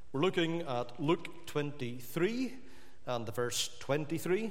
We're looking at Luke 23 and the verse 33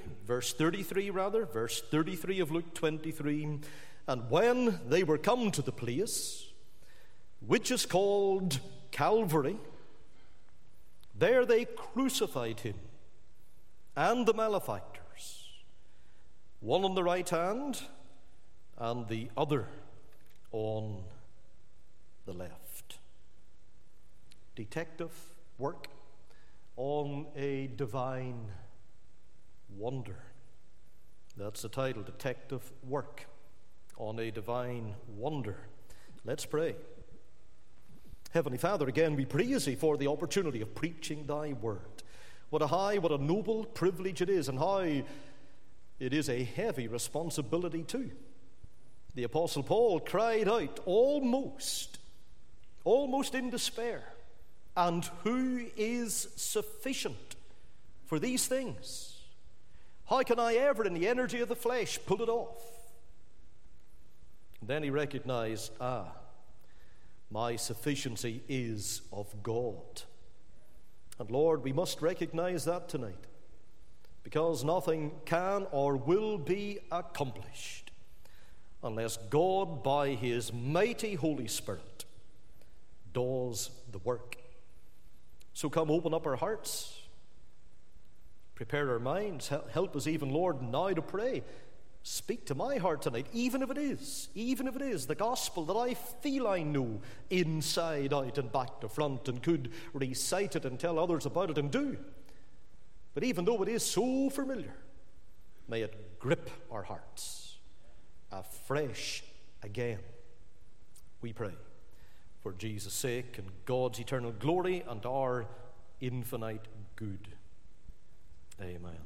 of Luke 23. And when they were come to the place which is called Calvary, there they crucified him and the malefactors, one on the right hand and the other on the left. Detective work on a divine wonder. That's the title, Detective Work on a Divine Wonder. Let's pray. Heavenly Father, again we praise Thee for the opportunity of preaching Thy word. What a noble privilege it is, and how it is a heavy responsibility too. The Apostle Paul cried out almost in despair, and who is sufficient for these things? How can I ever, in the energy of the flesh, pull it off? And then he recognized, my sufficiency is of God. And Lord, we must recognize that tonight, because nothing can or will be accomplished unless God, by His mighty Holy Spirit, does the work. So come, open up our hearts, prepare our minds, help us even, Lord, now to pray. Speak to my heart tonight, even if it is the gospel that I feel I know inside out and back to front, and could recite it and tell others about it and do. But even though it is so familiar, may it grip our hearts afresh again. We pray for Jesus' sake and God's eternal glory and our infinite good. Amen.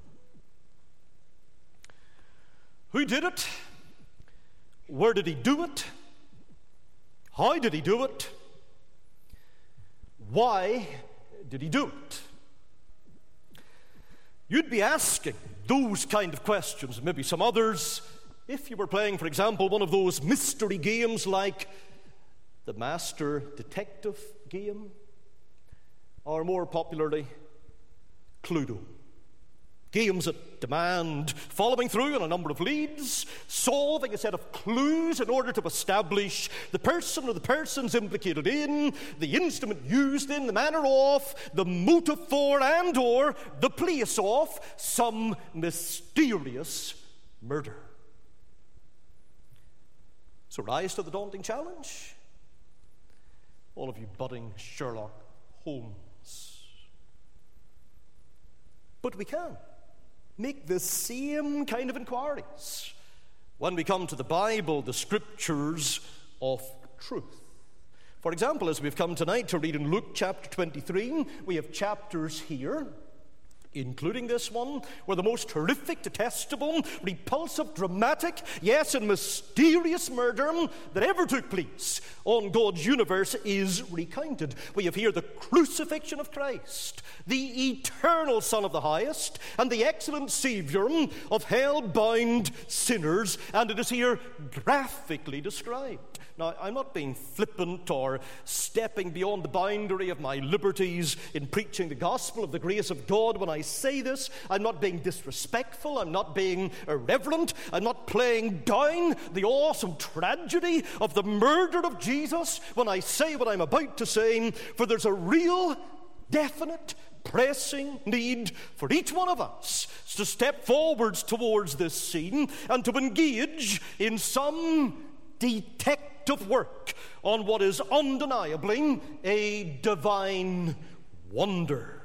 Who did it? Where did He do it? How did He do it? Why did He do it? You'd be asking those kind of questions, and maybe some others, if you were playing, for example, one of those mystery games like the Master Detective game, or more popularly, Cluedo. Games that demand following through on a number of leads, solving a set of clues in order to establish the person or the persons implicated in, the instrument used in, the manner of, the motive for, and or the place of some mysterious murder. So rise to the daunting challenge, all of you budding Sherlock Holmes. But we can make the same kind of inquiries when we come to the Bible, the scriptures of truth. For example, as we've come tonight to read in Luke chapter 23, we have chapters here, including this one, where the most horrific, detestable, repulsive, dramatic, yes, and mysterious murder that ever took place on God's universe is recounted. We have here the crucifixion of Christ, the eternal Son of the Highest, and the excellent Savior of hell-bound sinners, and it is here graphically described. Now, I'm not being flippant or stepping beyond the boundary of my liberties in preaching the gospel of the grace of God when I say this. I'm not being disrespectful. I'm not being irreverent. I'm not playing down the awesome tragedy of the murder of Jesus when I say what I'm about to say, for there's a real, definite, pressing need for each one of us to step forwards towards this scene and to engage in some detective work on what is undeniably a divine wonder.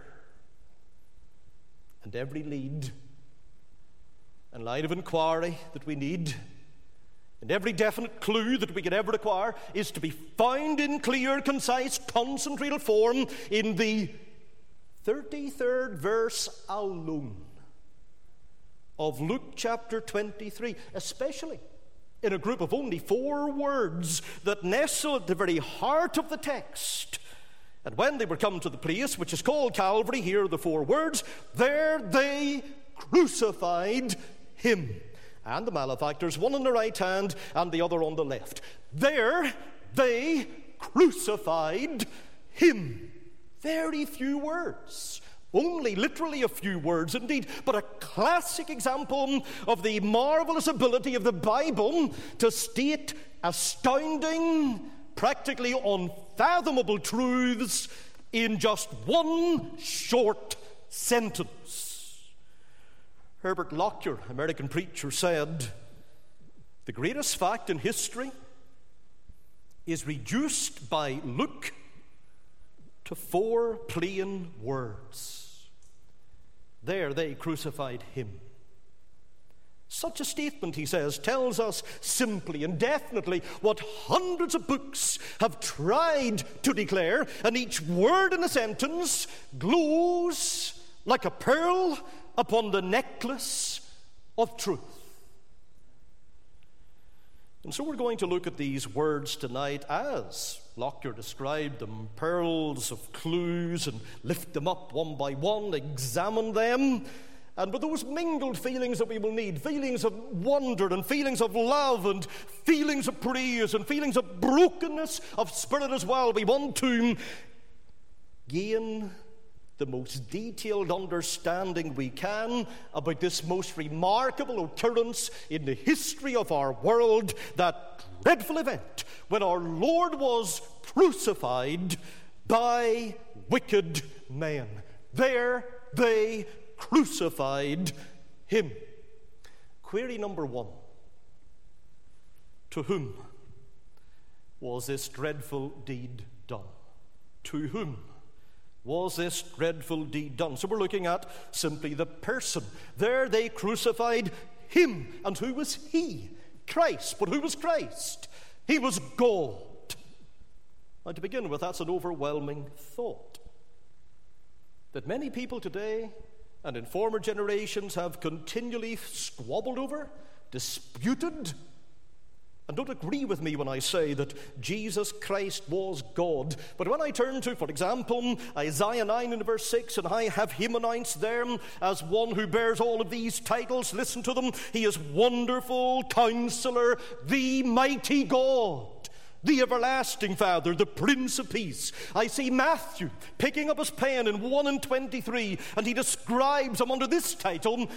And every lead and line of inquiry that we need, and every definite clue that we can ever acquire, is to be found in clear, concise, concentrated form in the 33rd verse alone of Luke chapter 23, especially in a group of only 4 words that nestle at the very heart of the text. And when they were come to the place which is called Calvary, here are the 4 words: there they crucified him and the malefactors, one on the right hand and the other on the left. There they crucified him. Very few words. Only literally a few words indeed, but a classic example of the marvelous ability of the Bible to state astounding, practically unfathomable truths in just one short sentence. Herbert Lockyer, American preacher, said, "The greatest fact in history is reduced by Luke to 4 plain words. There they crucified him." Such a statement, he says, tells us simply and definitely what hundreds of books have tried to declare, and each word in a sentence glows like a pearl upon the necklace of truth. And so we're going to look at these words tonight as Lockyer described them, pearls of clues, and lift them up one by one, examine them, and with those mingled feelings that we will need, feelings of wonder and feelings of love and feelings of praise and feelings of brokenness of spirit as well, we want to gain the most detailed understanding we can about this most remarkable occurrence in the history of our world, that dreadful event when our Lord was crucified by wicked men. There they crucified him. Query number 1. To whom was this dreadful deed done? To whom was this dreadful deed done? So we're looking at simply the person. There they crucified him. And who was he? Christ. But who was Christ? He was God. Now, to begin with, that's an overwhelming thought. That many people today and in former generations have continually squabbled over, disputed, and don't agree with me when I say that Jesus Christ was God. But when I turn to, for example, Isaiah 9 and verse 6, and I have him announced there as one who bears all of these titles, listen to them. He is Wonderful Counselor, the Mighty God, the Everlasting Father, the Prince of Peace. I see Matthew picking up his pen in 1 and 23, and he describes him under this title,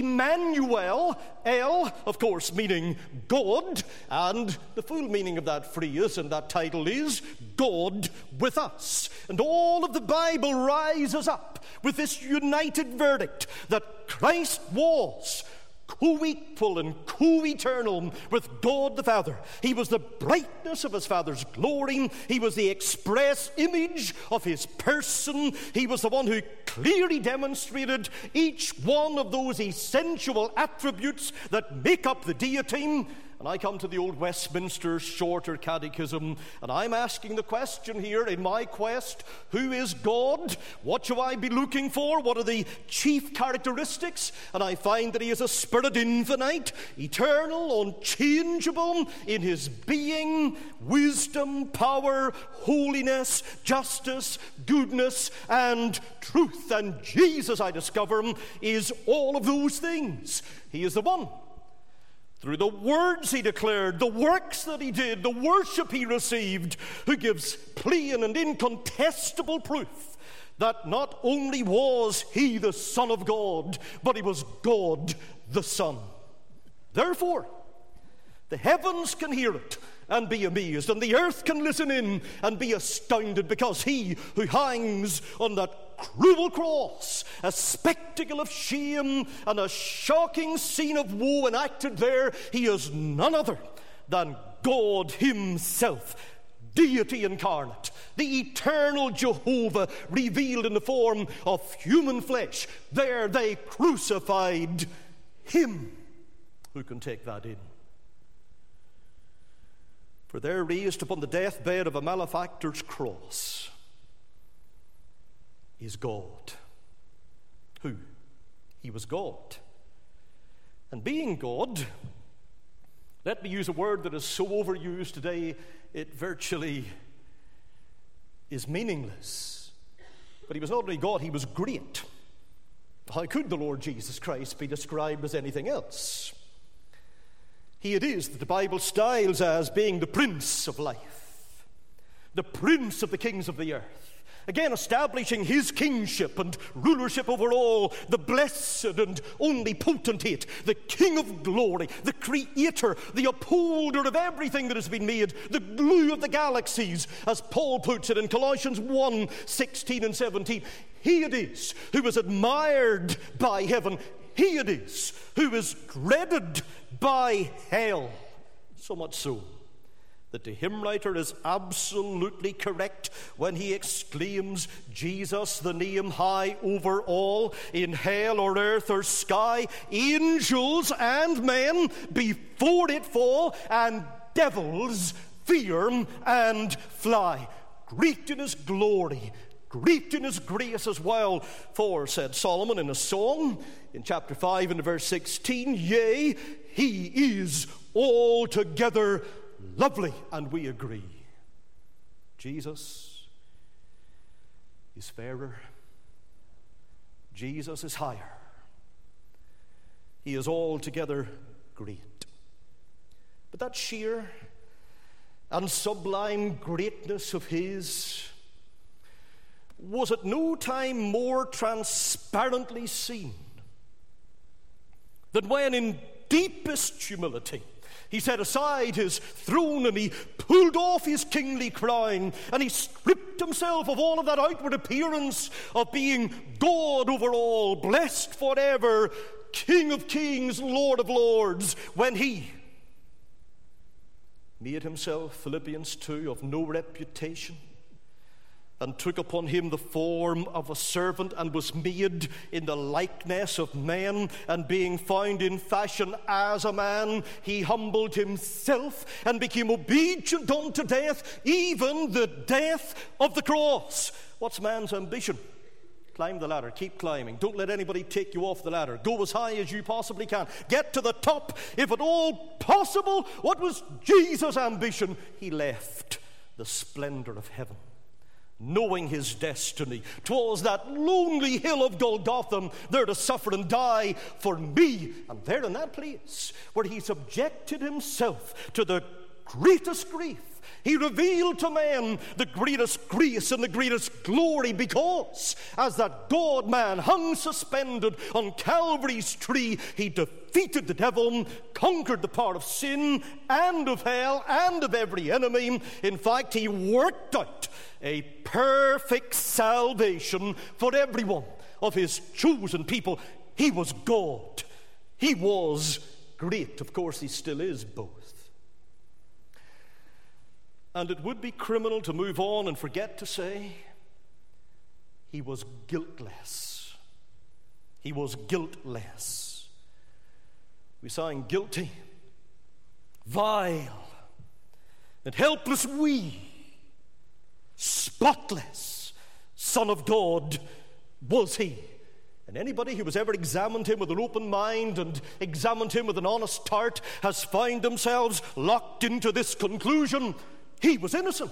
Emmanuel, El, of course, meaning God, and the full meaning of that phrase and that title is God with us. And all of the Bible rises up with this united verdict that Christ was co-equal and co-eternal with God the Father. He was the brightness of his Father's glory. He was the express image of his person. He was the one who clearly demonstrated each one of those essential attributes that make up the deity. And I come to the old Westminster Shorter Catechism, and I'm asking the question here in my quest, who is God? What should I be looking for? What are the chief characteristics? And I find that he is a spirit infinite, eternal, unchangeable in his being, wisdom, power, holiness, justice, goodness, and truth. And Jesus, I discover, is all of those things. He is the one. Through the words he declared, the works that he did, the worship he received, who gives plain and incontestable proof that not only was he the Son of God, but he was God the Son. Therefore, the heavens can hear it and be amazed, and the earth can listen in and be astounded, because he who hangs on that cruel cross, a spectacle of shame and a shocking scene of woe enacted there, he is none other than God himself, deity incarnate, the eternal Jehovah revealed in the form of human flesh. There they crucified him. Who can take that in? For there, raised upon the deathbed of a malefactor's cross, is God. Who? He was God. And being God, let me use a word that is so overused today, it virtually is meaningless. But he was not only God, he was great. How could the Lord Jesus Christ be described as anything else? He it is that the Bible styles as being the Prince of life, the Prince of the kings of the earth, again establishing his kingship and rulership over all, the blessed and only potentate, the King of glory, the creator, the upholder of everything that has been made, the glue of the galaxies, as Paul puts it in Colossians 1:16 and 17. He it is who is admired by heaven. He it is who is dreaded by hell. So much so that the hymn writer is absolutely correct when he exclaims, Jesus, the name high over all, in hell or earth or sky, angels and men before it fall, and devils fear and fly. Great in his glory, great in his grace as well. For, said Solomon in a song, in chapter 5 and verse 16, yea, he is altogether lovely, and we agree. Jesus is fairer. Jesus is higher. He is altogether great. But that sheer and sublime greatness of his was at no time more transparently seen than when in deepest humility he set aside his throne and he pulled off his kingly crown and he stripped himself of all of that outward appearance of being God over all, blessed forever, King of kings, Lord of lords, when he made himself, Philippians 2, of no reputation, and took upon him the form of a servant, and was made in the likeness of men, and being found in fashion as a man, he humbled himself and became obedient unto death, even the death of the cross. What's man's ambition? Climb the ladder, keep climbing. Don't let anybody take you off the ladder. Go as high as you possibly can. Get to the top, if at all possible. What was Jesus' ambition? He left the splendor of heaven, knowing his destiny. 'Twas that lonely hill of Golgotha, there to suffer and die for me. And there in that place where he subjected himself to the greatest grief, he revealed to men the greatest grace and the greatest glory, because as that God-man hung suspended on Calvary's tree, he defeated the devil, conquered the power of sin and of hell and of every enemy. In fact, he worked out a perfect salvation for every one of his chosen people. He was God. He was great. Of course, he still is both. And it would be criminal to move on and forget to say he was guiltless. He was guiltless. We sang guilty, vile, and helpless we, spotless Son of God was he. And anybody who has ever examined him with an open mind and examined him with an honest heart has found themselves locked into this conclusion: he was innocent,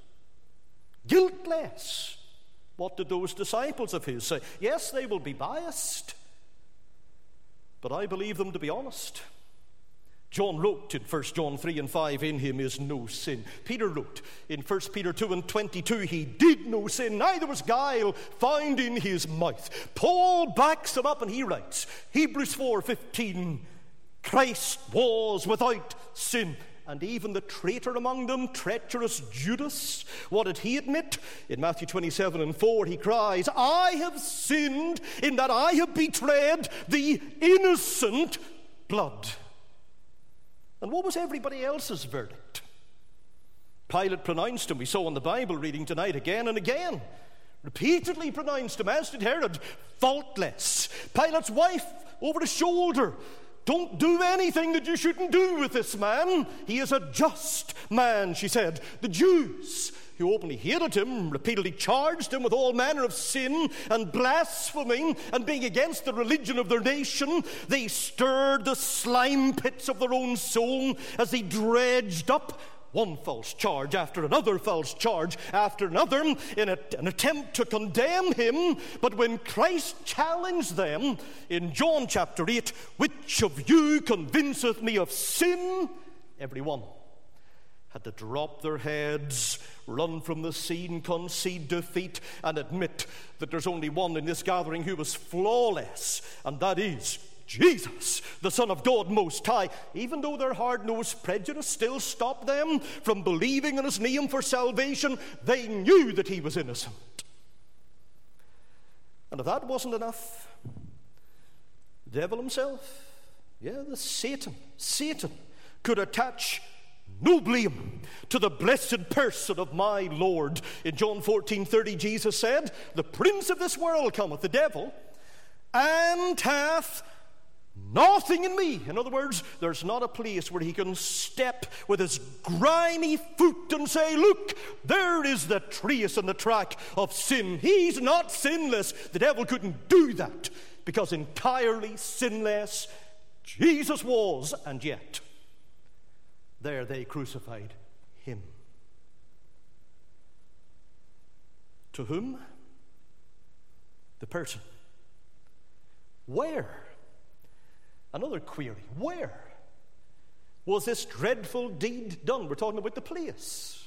guiltless. What did those disciples of his say? Yes, they will be biased, but I believe them to be honest. John wrote in 1 John 3 and 5, in him is no sin. Peter wrote in 1 Peter 2 and 22, he did no sin, neither was guile found in his mouth. Paul backs him up and he writes, Hebrews 4:15, Christ was without sin. And even the traitor among them, treacherous Judas, what did he admit? In Matthew 27 and 4, he cries, I have sinned in that I have betrayed the innocent blood. And what was everybody else's verdict? Pilate pronounced him, we saw in the Bible reading tonight, again and again, repeatedly pronounced him, as did Herod, faultless. Pilate's wife over his shoulder, don't do anything that you shouldn't do with this man. He is a just man, she said. The Jews, who openly hated him, repeatedly charged him with all manner of sin and blaspheming and being against the religion of their nation. They stirred the slime pits of their own soul as they dredged up one false charge after another false charge after another in an attempt to condemn him. But when Christ challenged them in John chapter 8, which of you convinceth me of sin? Every one had to drop their heads, run from the scene, concede defeat, and admit that there's only one in this gathering who was flawless, and that is Jesus, the Son of God Most High. Even though their hard-nosed prejudice still stopped them from believing in his name for salvation, they knew that he was innocent. And if that wasn't enough, the devil himself, the Satan could attach no blame to the blessed person of my Lord. In John 14:30, Jesus said, "The prince of this world cometh," the devil, "and hath nothing in me." In other words, there's not a place where he can step with his grimy foot and say, "Look, there is the trace and the track of sin." He's not sinless. The devil couldn't do that, because entirely sinless Jesus was, and yet there they crucified him. To whom? The person. Where? Another query. Where was this dreadful deed done? We're talking about the place.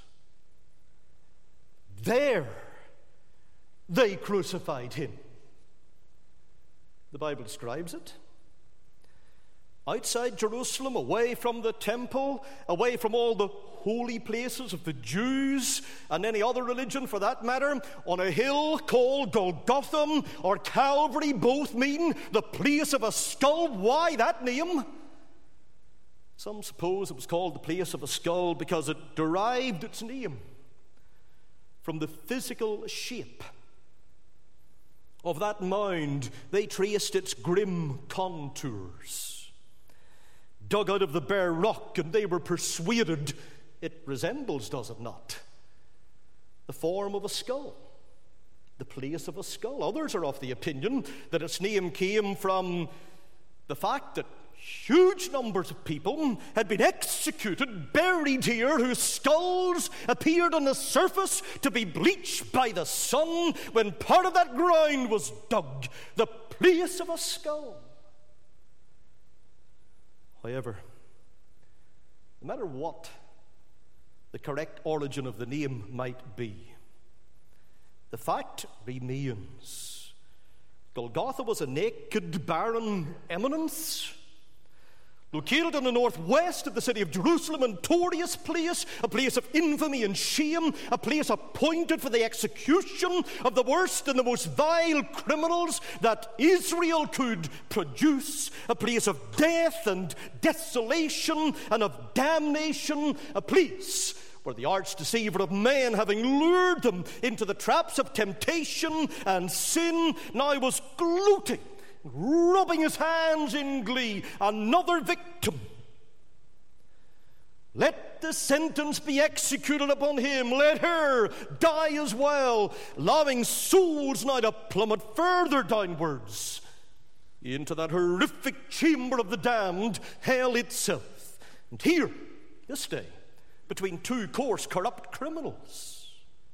There they crucified him. The Bible describes it. Outside Jerusalem, away from the temple, away from all the holy places of the Jews and any other religion for that matter, on a hill called Golgotha or Calvary, both mean the place of a skull. Why that name? Some suppose it was called the place of a skull because it derived its name from the physical shape of that mound. They traced its grim contours, dug out of the bare rock, and they were persuaded it resembles, does it not, the form of a skull, the place of a skull. Others are of the opinion that its name came from the fact that huge numbers of people had been executed, buried here, whose skulls appeared on the surface to be bleached by the sun when part of that ground was dug, the place of a skull. However, no matter what the correct origin of the name might be, the fact remains Golgotha was a naked, barren eminence located in the northwest of the city of Jerusalem, a notorious place, a place of infamy and shame, a place appointed for the execution of the worst and the most vile criminals that Israel could produce, a place of death and desolation and of damnation, a place where the arch deceiver of men, having lured them into the traps of temptation and sin, now was gloating, rubbing his hands in glee. Another victim. Let the sentence be executed upon him. Let her die as well, allowing souls now to plummet further downwards into that horrific chamber of the damned, hell itself. And here, this day, between two coarse, corrupt criminals,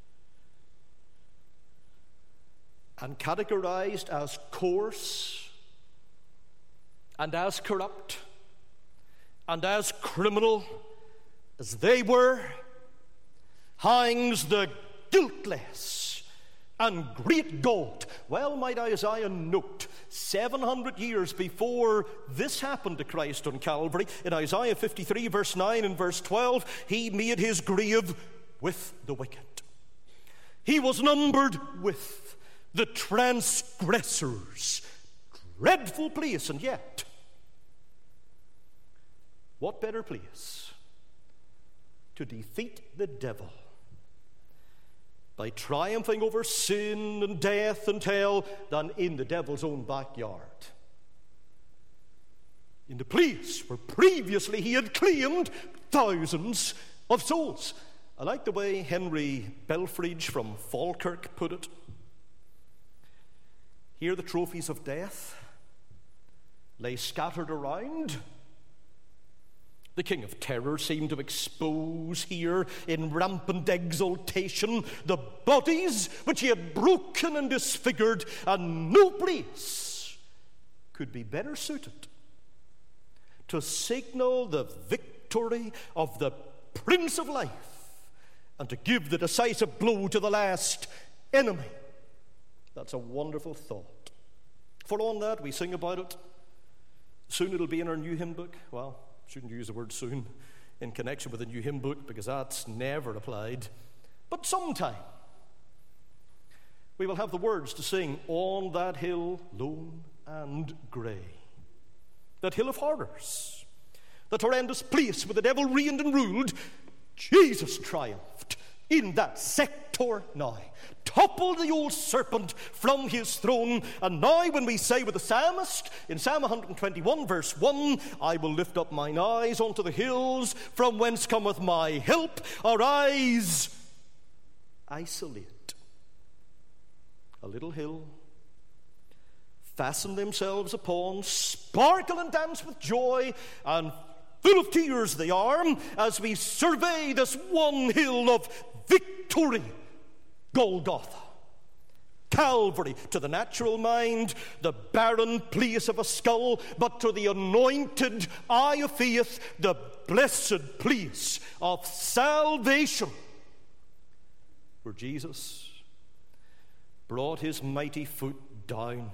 and categorized as coarse and as corrupt and as criminal as they were, hangs the guiltless and great God. Well, might Isaiah note, 700 years before this happened to Christ on Calvary, in Isaiah 53 verse 9 and verse 12, he made his grave with the wicked. He was numbered with the transgressors. Dreadful place. And yet, what better place to defeat the devil by triumphing over sin and death and hell than in the devil's own backyard, in the place where previously he had claimed thousands of souls. I like the way Henry Belfridge from Falkirk put it. Here the trophies of death lay scattered around. The king of terror seemed to expose here in rampant exultation the bodies which he had broken and disfigured, and no place could be better suited to signal the victory of the Prince of life, and to give the decisive blow to the last enemy. That's a wonderful thought. For on that, we sing about it. Soon it'll be in our new hymn book. Well, shouldn't use the word soon in connection with the new hymn book, because that's never applied. But sometime we will have the words to sing, on that hill lone and grey, that hill of horrors, that horrendous place where the devil reigned and ruled. Jesus triumphed in that sector now, toppled the old serpent from his throne. And now when we say with the psalmist in Psalm 121 verse 1, I will lift up mine eyes unto the hills, from whence cometh my help. Our eyes isolate a little hill, fasten themselves upon, sparkle and dance with joy, and full of tears they are, as we survey this one hill of victory, Golgotha. Calvary, to the natural mind, the barren place of a skull, but to the anointed eye of faith, the blessed place of salvation, where Jesus brought his mighty foot down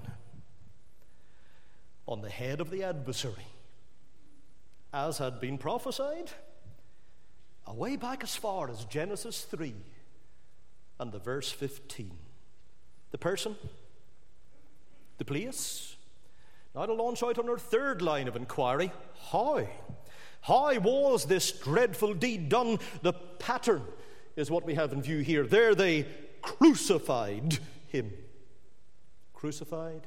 on the head of the adversary, as had been prophesied away back as far as Genesis 3 and the verse 15. The person, the place. Now to launch out on our third line of inquiry, how? How was this dreadful deed done? The pattern is what we have in view here. There they crucified him. Crucified?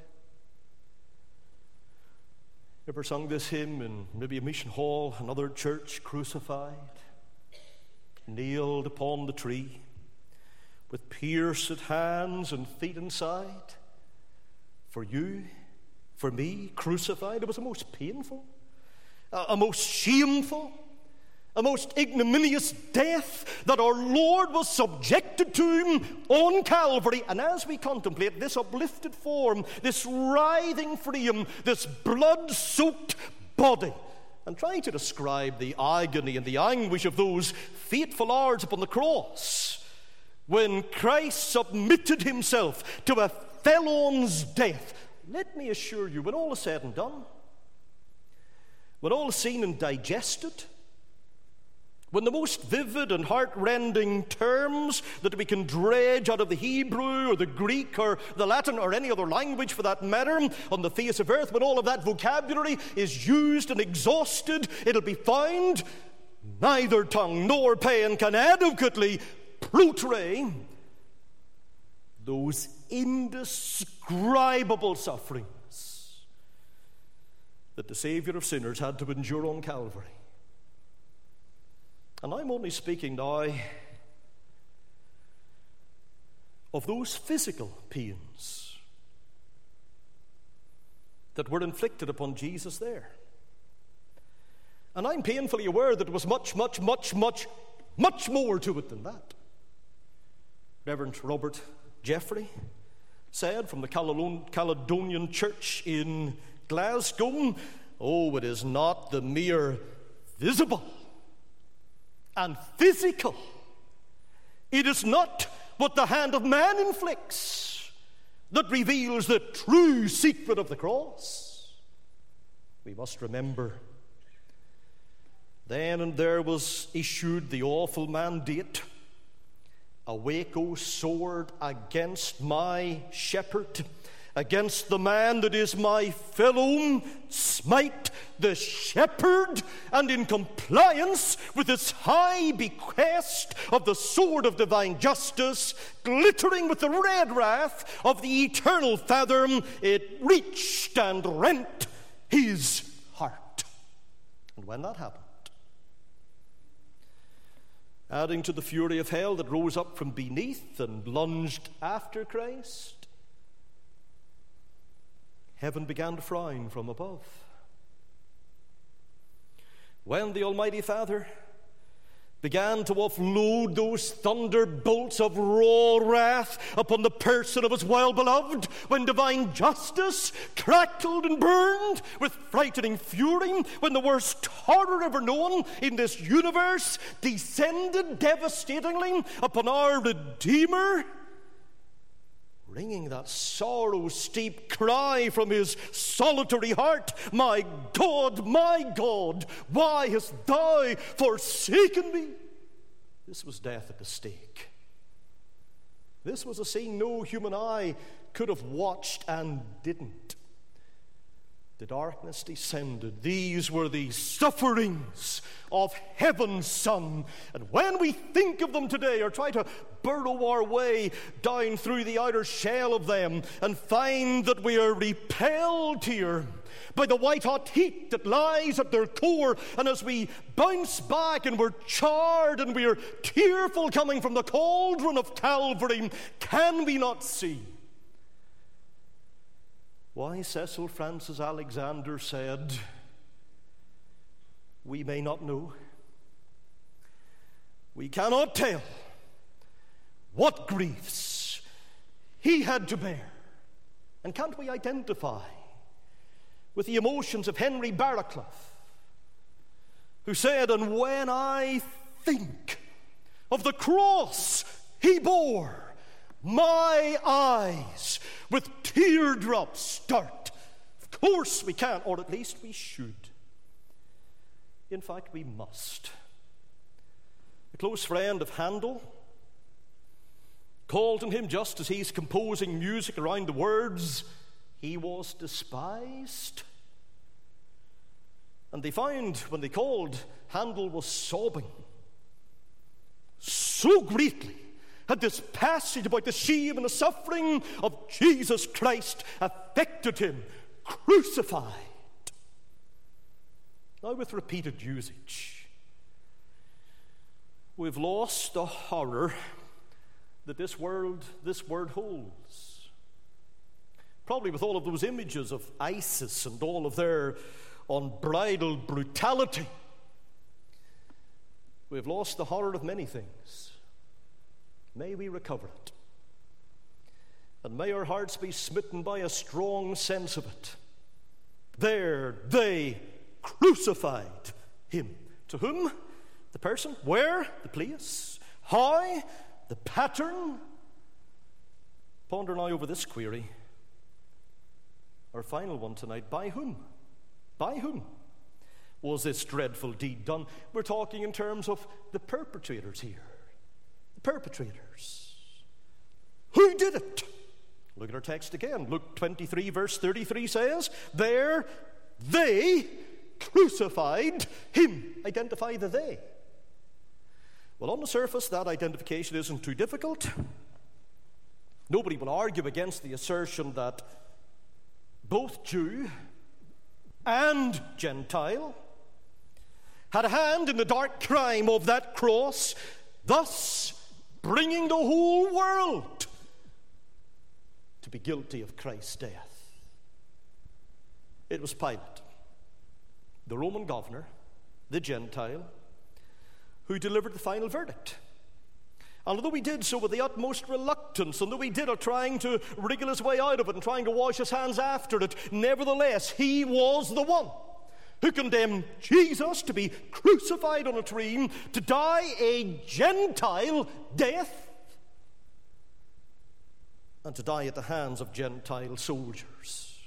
Ever sung this hymn in maybe a mission hall, another church? Crucified, nailed upon the tree, with pierced hands and feet inside. For you, for me, crucified. It was a most painful, a most shameful, a most ignominious death that our Lord was subjected to on Calvary. And as we contemplate this uplifted form, this writhing frame, this blood-soaked body, and try to describe the agony and the anguish of those fateful hours upon the cross, when Christ submitted himself to a felon's death, let me assure you, when all is said and done, when all is seen and digested, when the most vivid and heart-rending terms that we can dredge out of the Hebrew or the Greek or the Latin or any other language for that matter on the face of earth, when all of that vocabulary is used and exhausted, it'll be found neither tongue nor pen can adequately portray those indescribable sufferings that the Savior of sinners had to endure on Calvary. And I'm only speaking now of those physical pains that were inflicted upon Jesus there. And I'm painfully aware that there was much more to it than that. Reverend Robert Jeffrey said from the Caledonian Church in Glasgow, oh, it is not the mere visible and physical. It is not what the hand of man inflicts that reveals the true secret of the cross. We must remember, then and there was issued the awful mandate, awake, O sword, against my shepherd, against the man that is my fellow, smite the shepherd, and in compliance with its high bequest of the sword of divine justice, glittering with the red wrath of the eternal Father, it reached and rent his heart. And when that happened, adding to the fury of hell that rose up from beneath and lunged after Christ, heaven began to frown from above. When the Almighty Father began to offload those thunderbolts of raw wrath upon the person of his well-beloved, when divine justice crackled and burned with frightening fury, when the worst horror ever known in this universe descended devastatingly upon our Redeemer, wringing that sorrow-steep cry from his solitary heart, my God, why hast thou forsaken me?" This was death at the stake. This was a scene no human eye could have watched and didn't. The darkness descended. These were the sufferings of heaven's Son. And when we think of them today, or try to burrow our way down through the outer shell of them, and find that we are repelled here by the white-hot heat that lies at their core, and as we bounce back and we're charred and we're tearful coming from the cauldron of Calvary, can we not see why Cecil Francis Alexander said, "We may not know, we cannot tell what griefs he had to bear"? And can't we identify with the emotions of Henry Barraclough, who said, "And when I think of the cross he bore, my eyes with teardrops start"? Of course we can, or at least we should. In fact, we must. A close friend of Handel called on him just as he's composing music around the words, "He was despised." And they found, when they called, Handel was sobbing. So greatly had this passage about the shame and the suffering of Jesus Christ affected him, crucified. Now, with repeated usage, we've lost the horror that this word holds. Probably with all of those images of ISIS and all of their unbridled brutality, we've lost the horror of many things. May we recover it. And may our hearts be smitten by a strong sense of it. There they crucified him. To whom? The person. Where? The place. How? The pattern. Ponder now over this query. Our final one tonight. By whom? By whom was this dreadful deed done? We're talking in terms of the perpetrators here. The perpetrators. Who did it? Look at our text again. Luke 23 verse 33 says, "There they crucified him." Identify the they. Well, on the surface, that identification isn't too difficult. Nobody will argue against the assertion that both Jew and Gentile had a hand in the dark crime of that cross, thus bringing the whole world to be guilty of Christ's death. It was Pilate, the Roman governor, the Gentile, who delivered the final verdict. And although he did so with the utmost reluctance, and though he did it trying to wriggle his way out of it and trying to wash his hands after it, nevertheless, he was the one who condemned Jesus to be crucified on a tree, to die a Gentile death, and to die at the hands of Gentile soldiers.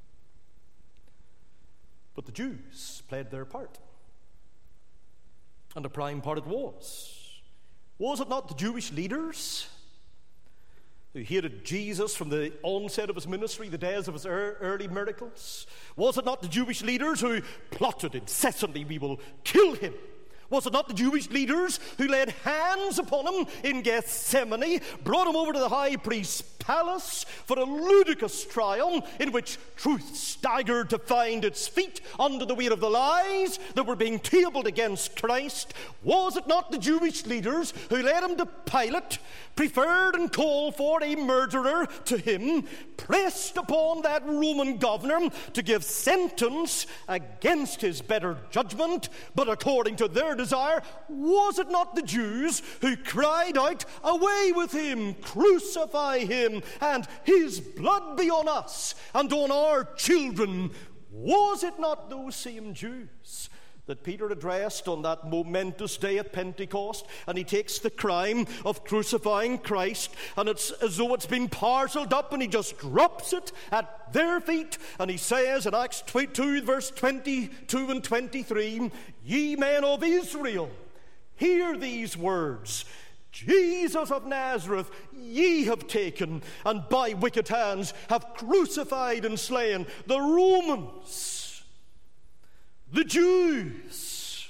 But the Jews played their part. And a prime part it was. Was it not the Jewish leaders who hated Jesus from the onset of his ministry, the days of his early miracles? Was it not the Jewish leaders who plotted incessantly, "We will kill him"? Was it not the Jewish leaders who laid hands upon him in Gethsemane, brought him over to the high priest's palace for a ludicrous trial in which truth staggered to find its feet under the weight of the lies that were being tabled against Christ? Was it not the Jewish leaders who led him to Pilate, preferred and called for a murderer to him, pressed upon that Roman governor to give sentence against his better judgment, but according to their desire? Was it not the Jews who cried out, "Away with him, crucify him, and his blood be on us and on our children"? Was it not those same Jews that Peter addressed on that momentous day at Pentecost? And he takes the crime of crucifying Christ, and it's as though it's been parceled up, and he just drops it at their feet. And he says in Acts 2, verse 22 and 23, "Ye men of Israel, hear these words. Jesus of Nazareth ye have taken, and by wicked hands have crucified and slain the Romans, the Jews."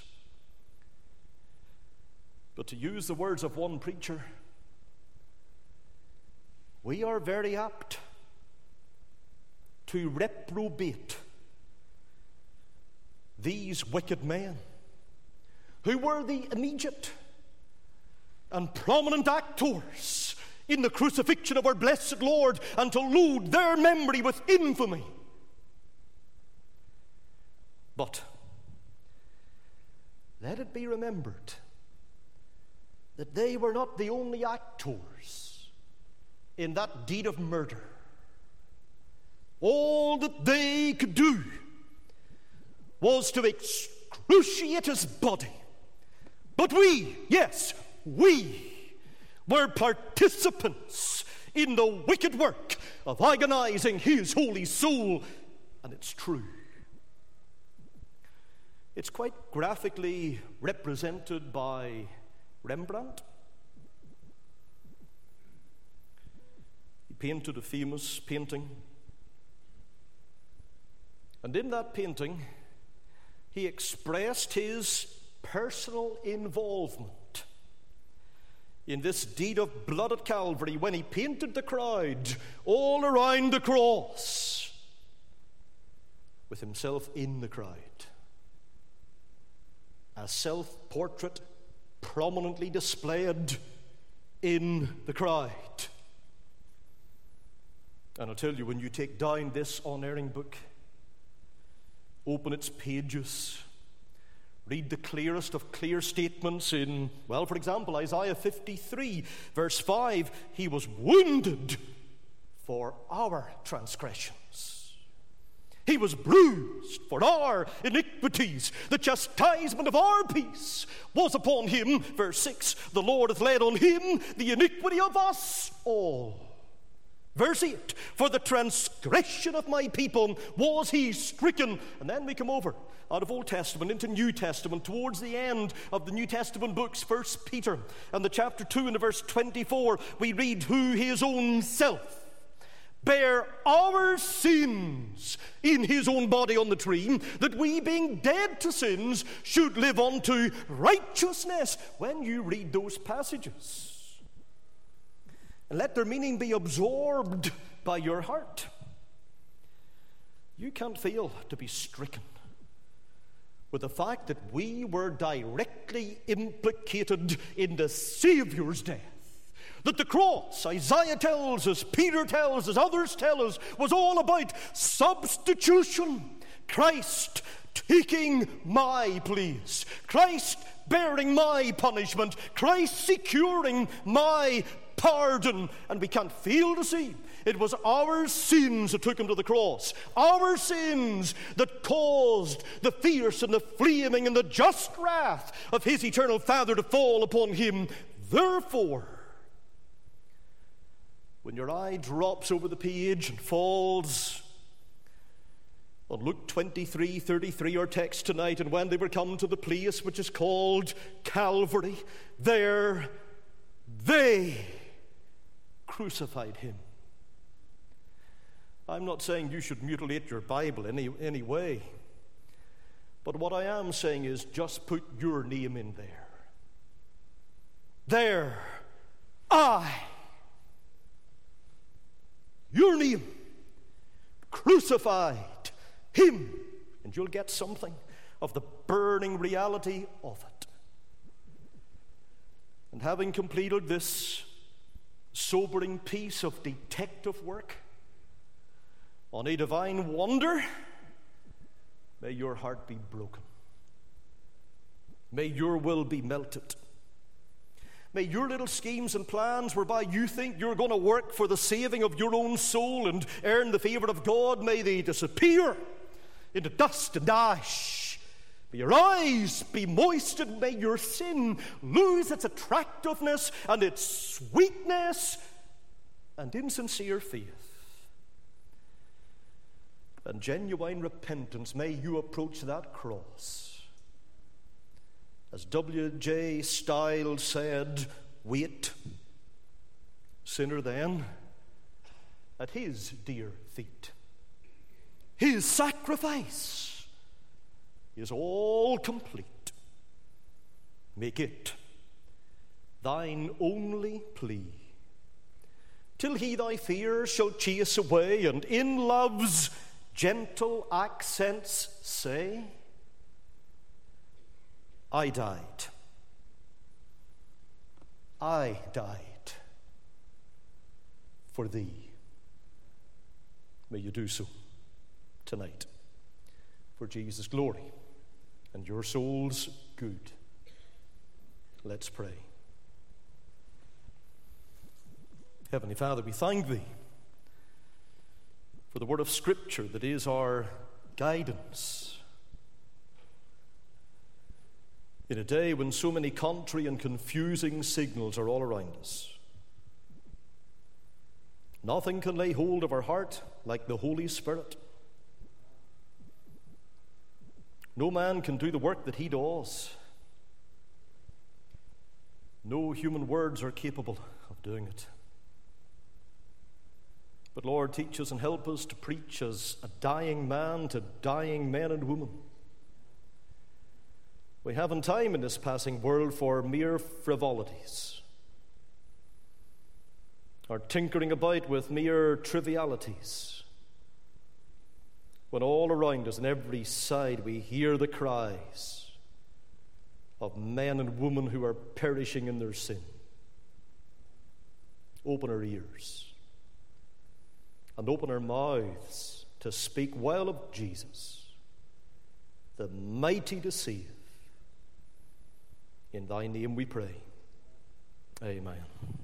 But to use the words of one preacher, we are very apt to reprobate these wicked men who were the immediate and prominent actors in the crucifixion of our blessed Lord, and to load their memory with infamy. But let it be remembered that they were not the only actors in that deed of murder. All that they could do was to excruciate his body. But we, yes, we were participants in the wicked work of agonizing his holy soul, and it's true. It's quite graphically represented by Rembrandt. He painted a famous painting, and in that painting he expressed his personal involvement in this deed of blood at Calvary when he painted the crowd all around the cross, with himself in the crowd. A self-portrait prominently displayed in the crowd. And I'll tell you, when you take down this unerring book, open its pages, read the clearest of clear statements in, well, for example, Isaiah 53, verse 5, "He was wounded for our transgressions. He was bruised for our iniquities. The chastisement of our peace was upon him." Verse 6, "The Lord hath laid on him the iniquity of us all." Verse 8, "For the transgression of my people was he stricken." And then we come over out of Old Testament into New Testament, towards the end of the New Testament books, 1 Peter, and the chapter 2 and the verse 24, we read, "Who his own self bare our sins in his own body on the tree, that we, being dead to sins, should live unto righteousness." When you read those passages, and let their meaning be absorbed by your heart, you can't fail to be stricken with the fact that we were directly implicated in the Savior's death. That the cross, Isaiah tells us, Peter tells us, others tell us, was all about substitution. Christ taking my place, Christ bearing my punishment, Christ securing my pardon. And we can't fail to see it was our sins that took him to the cross, our sins that caused the fierce and the flaming and the just wrath of his eternal Father to fall upon him. Therefore, when your eye drops over the page and falls on Luke 23:33, our text tonight, "And when they were come to the place which is called Calvary, there they crucified him." I'm not saying you should mutilate your Bible any way, but what I am saying is just put your name in there. There I your name, crucified him, and you'll get something of the burning reality of it. And having completed this sobering piece of detective work on a divine wonder, may your heart be broken. May your will be melted. May your little schemes and plans whereby you think you're going to work for the saving of your own soul and earn the favor of God, may they disappear into dust and ash. May your eyes be moistened. May your sin lose its attractiveness and its sweetness and insincere faith. And genuine repentance, may you approach that cross. As W.J. Stiles said, wait, sinner, then, at his dear feet. His sacrifice is all complete. Make it thine only plea, till he thy fears shall chase away, and in love's gentle accents say, I died for thee. May you do so tonight for Jesus' glory and your soul's good. Let's pray. Heavenly Father, we thank thee for the word of Scripture that is our guidance in a day when so many contrary and confusing signals are all around us. Nothing can lay hold of our heart like the Holy Spirit. No man can do the work that he does. No human words are capable of doing it. But Lord, teach us and help us to preach as a dying man to dying men and women. We haven't time in this passing world for mere frivolities, or tinkering about with mere trivialities, when all around us on every side we hear the cries of men and women who are perishing in their sin. Open our ears and open our mouths to speak well of Jesus, the mighty to save. In thy name we pray. Amen.